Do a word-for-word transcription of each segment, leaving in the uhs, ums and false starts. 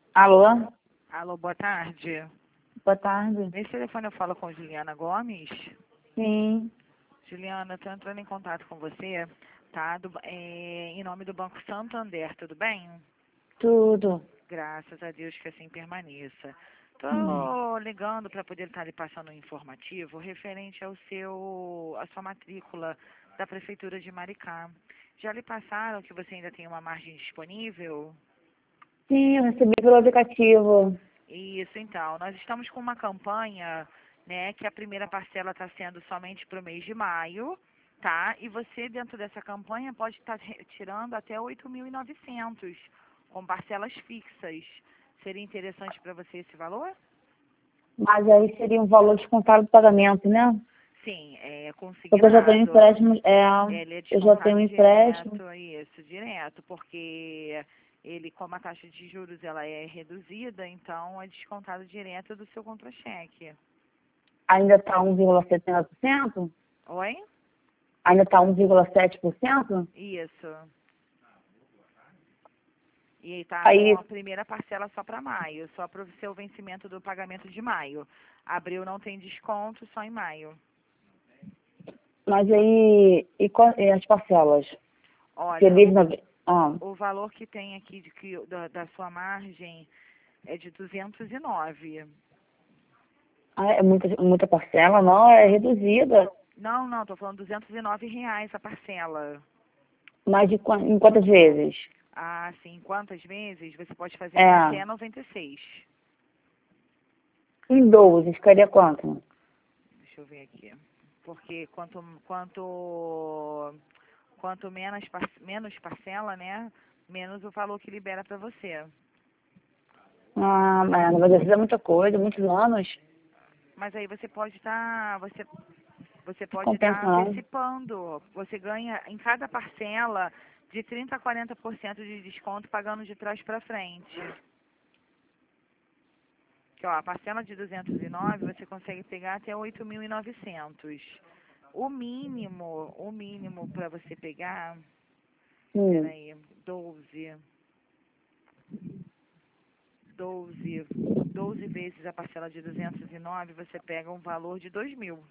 Alô? Alô, boa tarde. Boa tarde. Nesse telefone eu falo com Juliana Gomes. Sim, Juliana, estou entrando em contato com você, tá? Do, é, em nome do Banco Santander, tudo bem? tudo. Graças a Deus que assim permaneça. Hum. Estou ligando para poder estar lhe passando um informativo referente ao seu, à sua matrícula da Prefeitura de Maricá. Já lhe passaram que você ainda tem uma margem disponível? Sim, eu recebi pelo aplicativo. Isso, então. Nós estamos com uma campanha, né, que a primeira parcela está sendo somente para o mês de maio, tá? E você, dentro dessa campanha, pode estar retirando até oito mil e novecentos, com parcelas fixas. Seria interessante para você esse valor? Mas aí seria um valor descontado do pagamento, né? Sim, é Porque eu já tenho consignado. empréstimo, é, Ele é eu já tenho descontado um empréstimo. direto, isso, direto, porque ele, como a taxa de juros ela é reduzida, então é descontado direto do seu contra-cheque. Ainda está um vírgula setenta por cento? Oi? Ainda está um vírgula sete por cento? Isso. E aí tá com Aí, a primeira parcela só para maio, só para o seu vencimento do pagamento de maio. Abril não tem desconto, só em maio. mas aí, e, qual- e as parcelas? Olha, Seria de o, nove- ah, o valor que tem aqui de que, da, da sua margem é de duzentos e nove. ah, é muita, muita parcela? Não, é reduzida. Não, não, tô falando duzentos e nove reais a parcela. Mas de, quan- em quantas vezes? Ah, sim. Quantas vezes? Você pode fazer em É, até noventa e seis. em doze, ficaria quanto? Deixa eu ver aqui. Porque quanto, quanto, quanto menos, par- menos parcela, né? Menos o valor que libera para você. Ah, mas mas às vezes é muita coisa, muitos anos. Mas aí você pode estar, você, você pode estar Compensa não. antecipando. Você ganha em cada parcela de trinta a quarenta por cento de desconto pagando de trás para frente. Que ó, a parcela de duzentos e nove você consegue pegar até oito mil e novecentos. O mínimo, o mínimo para você pegar, Hum. peraí, doze, doze, doze vezes a parcela de duzentos e nove, você pega um valor de dois mil.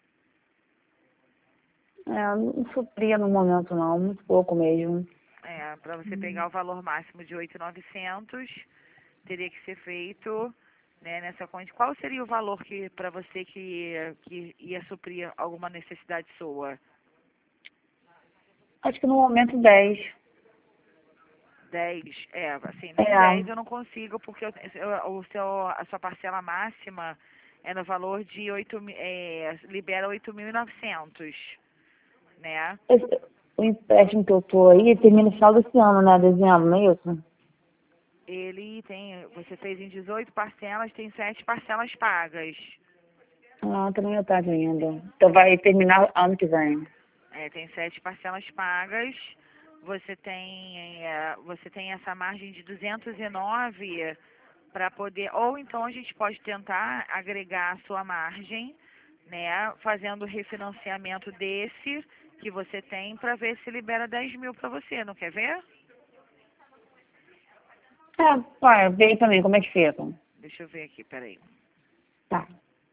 É, não supria no momento não, muito pouco mesmo. É, para você pegar o valor máximo de oito mil e novecentos, teria que ser feito, né, nessa conta. Qual seria o valor que para você que, que ia suprir alguma necessidade sua? Acho que no momento dez. Dez, é, assim, nem dez É, eu não consigo, porque eu, eu- o seu, a sua parcela máxima é no valor de oito mi- é, libera oito mil e novecentos, né? esse- o empréstimo que eu tô aí termina no final desse ano, né? Dezembro, não é isso? Ele tem, você fez em dezoito parcelas, tem sete parcelas pagas. Ah, também é tarde ainda. Então vai terminar ano que vem. É, tem sete parcelas pagas. Você tem, é, você tem essa margem de duzentos e nove para poder, ou então a gente pode tentar agregar a sua margem, né, fazendo o refinanciamento desse que você tem para ver se libera dez mil para você, não quer ver? É, vai, vê aí também como é que fica. Deixa eu ver aqui, peraí. Tá.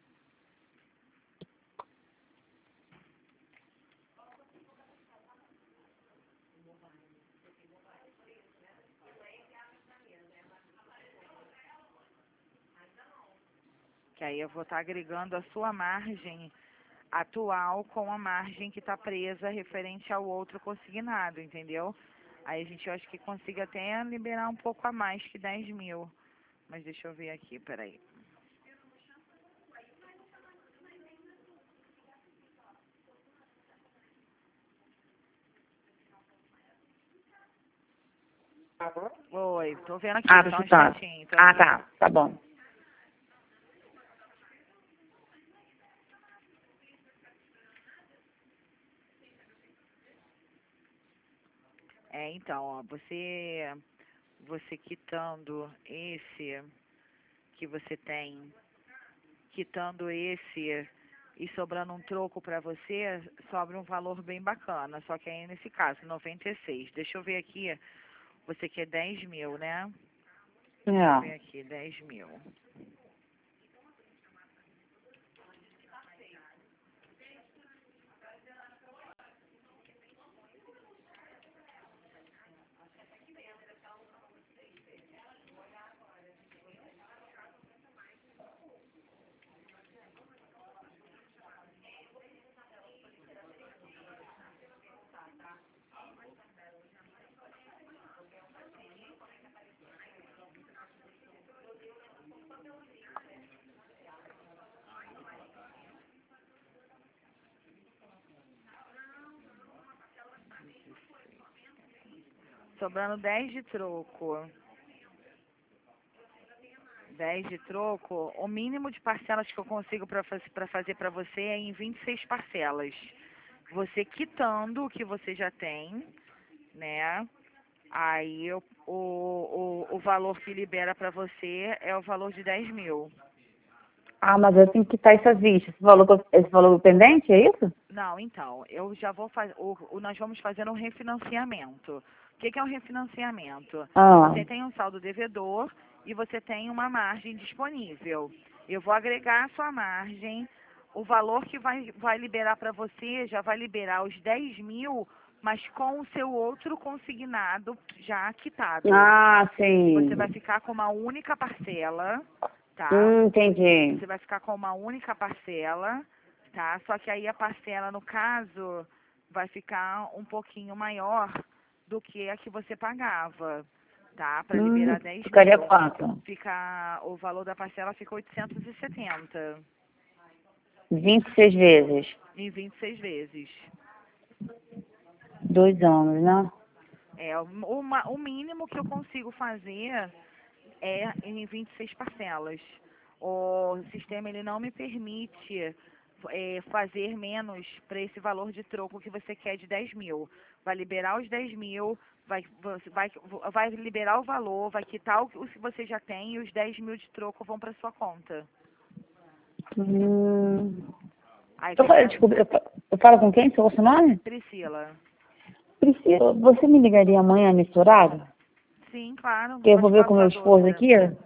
Que aí eu vou estar agregando a sua margem atual com a margem que está presa referente ao outro consignado, entendeu? Aí a gente eu acho que consiga até liberar um pouco a mais que dez mil. Mas deixa eu ver aqui, peraí. Oi, tô vendo aqui, Ah, tá só um chutado. instantinho, tô Ah, aqui. tá. Tá bom. É, então, ó, você, você quitando esse que você tem, quitando esse e sobrando um troco para você, sobra um valor bem bacana. Só que aí nesse caso, noventa e seis. Deixa eu ver aqui, você quer dez mil, né? Deixa eu É. ver aqui, dez mil. Sobrando dez de troco. dez de troco. O mínimo de parcelas que eu consigo para fazer para você é em vinte e seis parcelas. Você quitando o que você já tem, né? Aí o, o, o, o valor que libera para você é o valor de dez mil. Ah, mas eu tenho que quitar essa vista. Esse valor, que eu- esse valor pendente, é isso? Não, então, eu já vou fazer. Nós vamos fazer um refinanciamento. O que, que é um refinanciamento? Ah. Você tem um saldo devedor e você tem uma margem disponível. Eu vou agregar a sua margem. O valor que vai, vai liberar para você já vai liberar os dez mil, mas com o seu outro consignado já quitado. Ah, Você vai sim. ficar com uma única parcela, tá? Hum, entendi. Você vai ficar com uma única parcela, tá? Só que aí a parcela, no caso, vai ficar um pouquinho maior do que a que você pagava, tá? Para Hum, liberar dez ficaria mil. quanto? Fica, o valor da parcela fica oitocentos e setenta vinte e seis vezes. em vinte e seis vezes. Dois anos, né? É, o, uma- o mínimo que eu consigo fazer é em vinte e seis parcelas. O sistema ele não me permite é, fazer menos para esse valor de troco que você quer de dez mil. Vai liberar os dez mil, vai, você vai, vai liberar o valor, vai quitar o que você já tem e os dez mil de troco vão para sua conta. Hum. Aí Eu, falo- fica desculpa, eu, fa- eu falo com quem? Seu nome? Priscila. Priscila, você me ligaria amanhã nesse horário? Sim, claro, Que eu pode vou ver falar com com a meu esposo doutora. aqui. Eu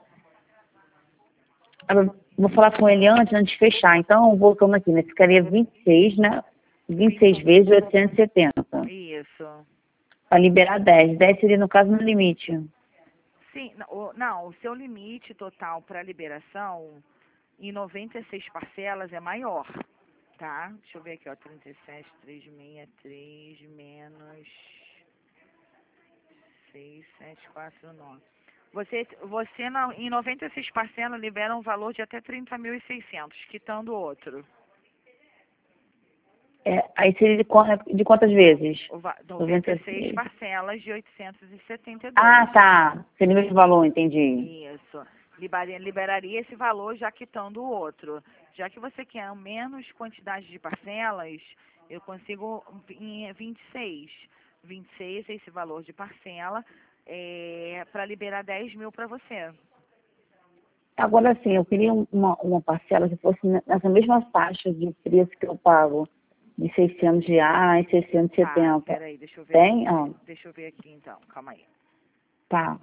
vou falar com ele antes, antes de fechar. Então, voltando aqui, né? Ficaria vinte e seis, né? vinte e seis vezes oitocentos e setenta. Isso. Para liberar dez. dez seria, no caso, no limite. Sim, não, o, não, o seu limite total para liberação em noventa e seis parcelas é maior, tá? Deixa eu ver aqui, ó, trinta e sete, trezentos e sessenta e três menos seis, sete, quatro, nove. Você, você não, em noventa e seis parcelas libera um valor de até trinta mil e seiscentos, quitando o outro. É, aí seria de, quan- de quantas vezes? O va- noventa e seis noventa e seis. parcelas de oitocentos e setenta e Ah, dois. tá. Seria o mesmo valor, entendi. Isso. Liberaria, liberaria esse valor já quitando o outro. Já que você quer menos quantidade de parcelas, eu consigo em vinte e seis. vinte e seis é esse valor de parcela é, para liberar dez mil para você. Agora sim, eu queria um- uma, uma parcela que fosse ne- nessa mesma faixa de preço que eu pago, de seiscentos reais, seiscentos e Tá, setenta. peraí, deixa eu ver Tem? aqui. Ah, Deixa eu ver aqui então, calma aí. tá.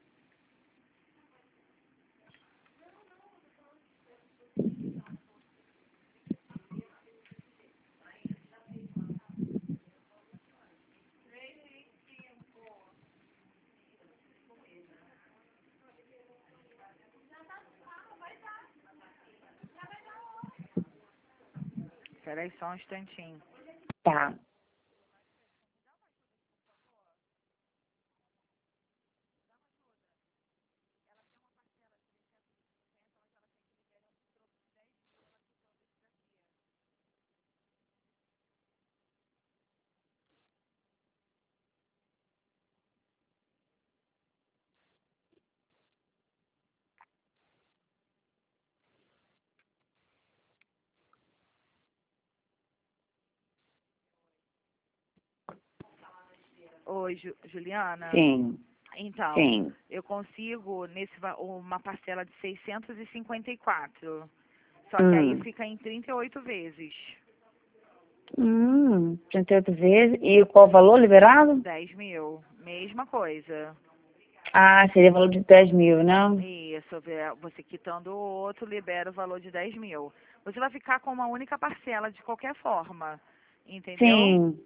Peraí só um instantinho. Tá. Oi, Ju- Juliana. Sim, Então, sim. eu consigo nesse va- uma parcela de seiscentos e cinquenta e quatro. Só que aí Hum. fica em trinta e oito vezes. Hum, trinta e oito vezes. E qual o valor liberado? dez mil. Mesma coisa. Ah, seria valor de dez mil, né? Isso, você quitando o outro, libera o valor de dez mil. Você vai ficar com uma única parcela de qualquer forma, entendeu? Sim.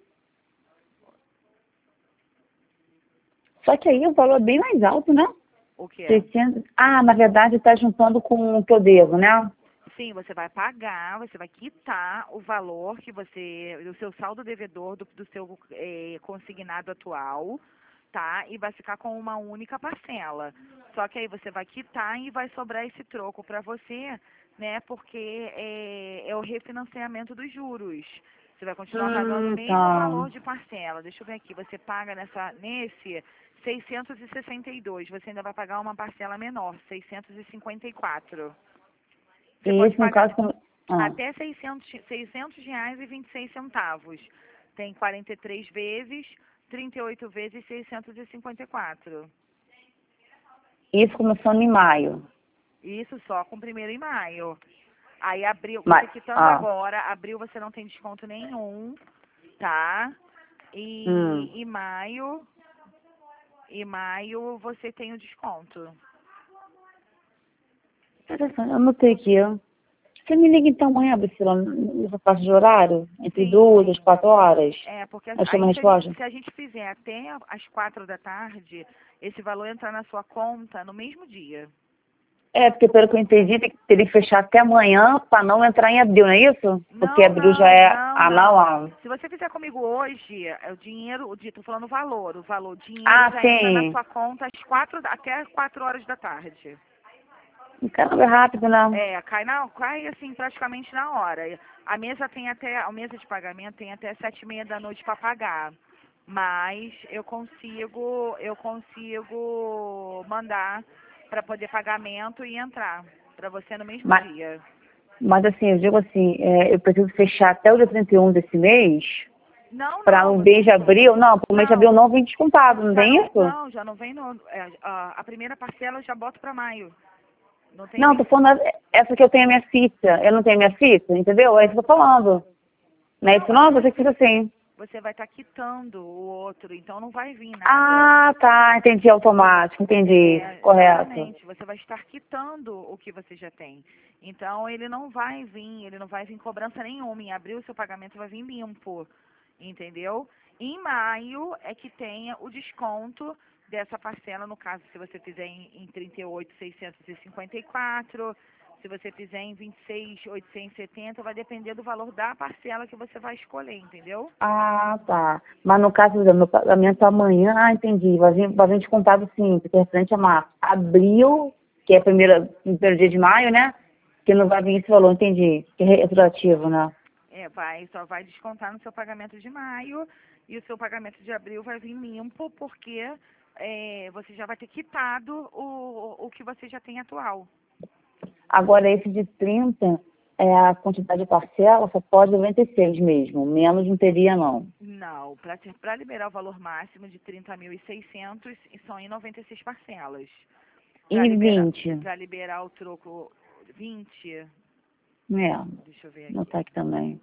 Só que aí o valor é bem mais alto, né? O que é? seiscentos. Ah, na verdade está juntando com o que eu devo, né? Sim, você vai pagar, você vai quitar o valor que você, do seu saldo devedor, do, do seu eh, consignado atual, tá? E vai ficar com uma única parcela. Só que aí você vai quitar e vai sobrar esse troco para você, né? Porque é, é o refinanciamento dos juros. Você vai continuar pagando o Hum, mesmo tá. valor de parcela. Deixa eu ver aqui, você paga nessa, nesse seiscentos e sessenta e dois, você ainda vai pagar uma parcela menor, seiscentos e cinquenta e quatro. Você E pode esse, no pagar caso, como... Ah, até seiscentos, seiscentos reais e vinte e seis centavos. Tem quarenta e três vezes, trinta e oito vezes, seiscentos e cinquenta e quatro. isso começando em maio. Isso só com primeiro em maio. Aí abril, você Mas, quitando ah, agora, abril você não tem desconto nenhum, tá? hum. E, e maio, e maio você tem o desconto. Interessante, eu anotei aqui, ó. Você me liga então amanhã, Priscila, nessa parte de horário? Entre Sim, duas e sim. quatro horas? É, porque Acho que é uma aí se a, gente, resposta? se a gente fizer até as quatro da tarde, esse valor entrar na sua conta no mesmo dia. É, porque pelo que eu entendi, tem que, teria que fechar até amanhã para não entrar em abril, não é isso? Porque Não, abril já não, é... não, Ah, não, não. ah. Se você fizer comigo hoje, é o dinheiro, o di- tô falando o valor, o valor, o dinheiro Ah, já entra na sim. sua conta às quatro, da- até quatro horas da tarde. Caramba, é rápido, não. É, cai na, cai assim praticamente na hora. A mesa tem até, a mesa de pagamento tem até sete e meia da noite para pagar. Mas eu consigo, eu consigo mandar para poder pagamento e entrar para você no mesmo Mas, dia. mas assim, eu digo assim, é, eu preciso fechar até o dia trinta e um desse mês, Não, para não, o você mês de abril. Não, para o mês de abril não, não vem descontado, não já tem não, isso? não, já não vem no, é, a, a primeira parcela eu já boto para maio. Não tem Não, nem. tô falando essa que eu tenho a minha fita. Eu não tenho a minha fita, entendeu? É isso que eu tô falando. Não é Não, isso mas não? Você que você, fica assim. você vai estar quitando o outro, então não vai vir nada. Ah, tá, entendi, automático, entendi. É, Correto. exatamente. Você vai estar quitando o que você já tem. Então, ele não vai vir, ele não vai vir cobrança nenhuma. Em abril, o seu pagamento vai vir limpo, entendeu? Em maio é que tenha o desconto dessa parcela, no caso, se você fizer em, em trinta e oito, seiscentos e cinquenta e quatro, se você fizer em vinte e seis, oitocentos e setenta, vai depender do valor da parcela que você vai escolher, entendeu? Ah, tá. Mas no caso do meu pagamento amanhã, ah, entendi. Vai vir, vai vir descontado sim, porque é referente a março. Abril, que é o primeiro, primeiro dia de maio, né? Que não vai vir esse valor, entendi. Que é retroativo, né? É, vai, só vai descontar no seu pagamento de maio e o seu pagamento de abril vai vir limpo porque é, você já vai ter quitado o, o que você já tem atual. Agora, esse de trinta, é a quantidade de parcela, só pode noventa e seis mesmo. Menos não teria, não. Não, para liberar o valor máximo de trinta mil e seiscentos, são em noventa e seis parcelas. Para E liberar, vinte? para liberar o troco vinte, É, deixa eu ver não aqui. tá aqui também.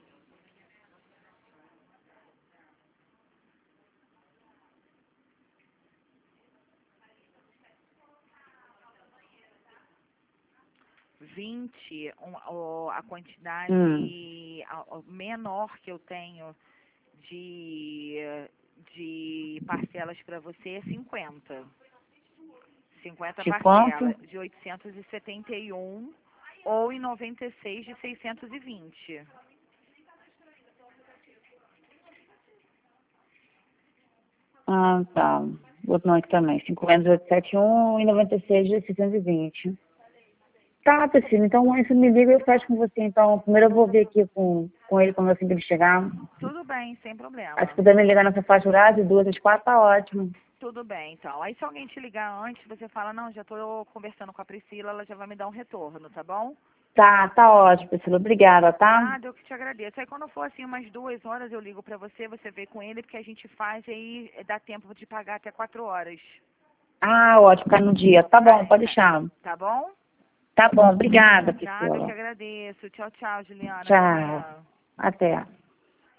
vinte, um, o- a Hum. quantidade a- a menor que eu tenho de, de parcelas para você é cinquenta. cinquenta De quanto? parcelas de oitocentos e setenta e um ou em noventa e seis de seiscentos e vinte. Ah, tá. Outro não aqui também. cinquenta, oitocentos e setenta e um e noventa e seis de seiscentos e vinte. Tá, Priscila, então aí você me liga e eu fecho com você. Então, primeiro eu vou ver aqui com, com ele quando assim que ele chegar. Tudo bem, sem Aí se problema. puder me ligar nessa faixa horária, de duas às quatro, tá ótimo. Tudo bem, então. Aí se alguém te ligar antes, você fala, não, já estou conversando com a Priscila, ela já vai me dar um retorno, tá bom? Tá, tá ótimo, Priscila. Obrigada, tá? Nada, eu que te agradeço. Aí quando for assim umas duas horas eu ligo pra você, você vê com ele, porque a gente faz e aí dá tempo de pagar até quatro horas. Ah, ótimo, cai no dia. Tá bom, Cai- pode cai. deixar. Tá bom? Tá bom, obrigada, Nada, eu que Priscila. agradeço. Tchau, tchau, Juliana. Até Tchau. amanhã. Até.